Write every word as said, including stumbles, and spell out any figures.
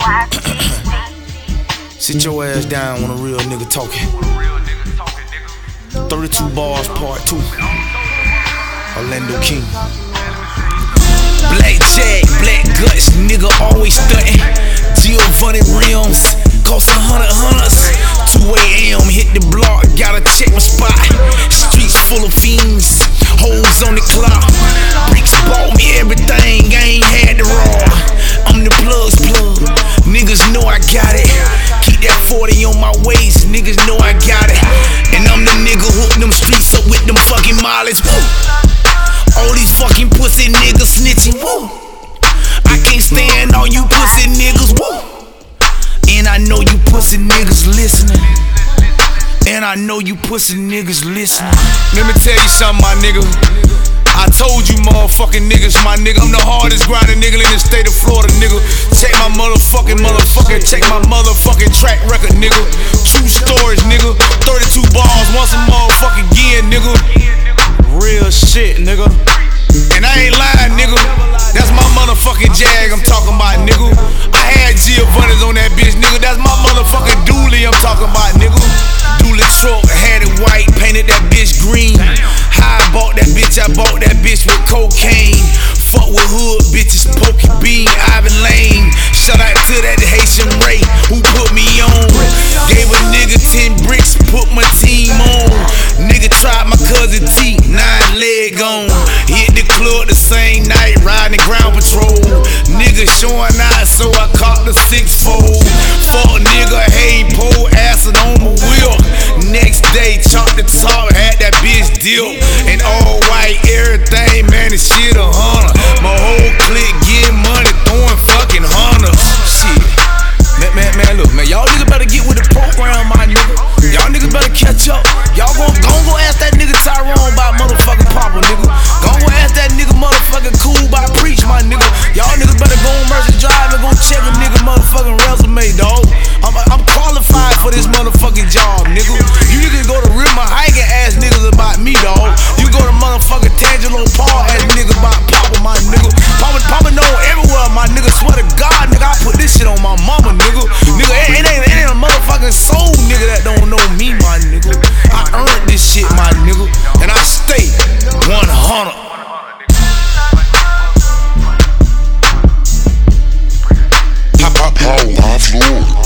Sit your ass down when a real nigga talking. thirty-two bars part two. Orlando King. Black Jack, black guts, nigga always stuntin'. Giovanni rims, cost a hundred hundreds. two A M hit the block, gotta check my spot. Streets full of fiends, hoes on the clock. Bricks bought me everything, I ain't had to raw. I'm the plugs plug, niggas know I got it. Keep that forty on my waist, niggas know I got it. And I'm the nigga hook them streets up with them fucking mileage. Woo. All these fucking pussy niggas snitching. Woo. I can't stand all you pussy niggas. Woo. And I know you pussy niggas listening. And I know you pussy niggas listening. Let me tell you something, my nigga. I told you motherfucking niggas, my nigga, I'm the hardest grinding nigga in the state of Florida, nigga. Check my motherfucking motherfucking, check my motherfucking track record, nigga. True stories, nigga. thirty-two bars, once a motherfucking again, nigga. Real shit, nigga. And I ain't lying, nigga. That's my motherfucking Jag I'm talking about, nigga. I had Giovanni's on that bitch, nigga. That's my motherfucking dually I'm talking about, nigga. Dually truck, had it white, painted that bitch green. How I bought that bitch, I bought that bitch with cocaine. Fuck with hood bitches, Pokey Bean, Ivan Lane. Shout out to that Haitian Ray who put me on. Gave a nigga ten bricks, put my team on. Nigga tried my cousin T, nine leg on. Hit the club the same night, riding ground patrol. Nigga showing out, so I caught the six fold. Fuck nigga, hey, pull acid on my wheel. Next day, chop the top, had that bitch deal. And all white, everything, man, this shit a hunter. My whole clique getting money, throwing fucking hunters. Shit. Man, man, man, look, man, y'all niggas better get with the program, my nigga. Y'all niggas better catch up. Y'all gon' gon' go ask that nigga Tyrone about motherfucking Papa, nigga. Gon' go ask that nigga motherfucking Cool about Preach, my nigga. Y'all niggas better go on Mercy Drive and go check a nigga motherfucking resume, dawg. I'm, I'm qualified for this motherfucking job, nigga. You niggas go to Rima Hike and ask niggas about me, dawg. You go to motherfucking Tangelo Paul, ask niggas about Papa, my nigga. Papa, Papa know everywhere, my nigga. Swear to God, nigga, I put this shit on my mama, nigga. Nigga, it, it, ain't, it ain't a motherfucking soul, nigga, that don't know me, my nigga. I earned this shit, my nigga, and I stay one hundred. Hip hop, how, Florida.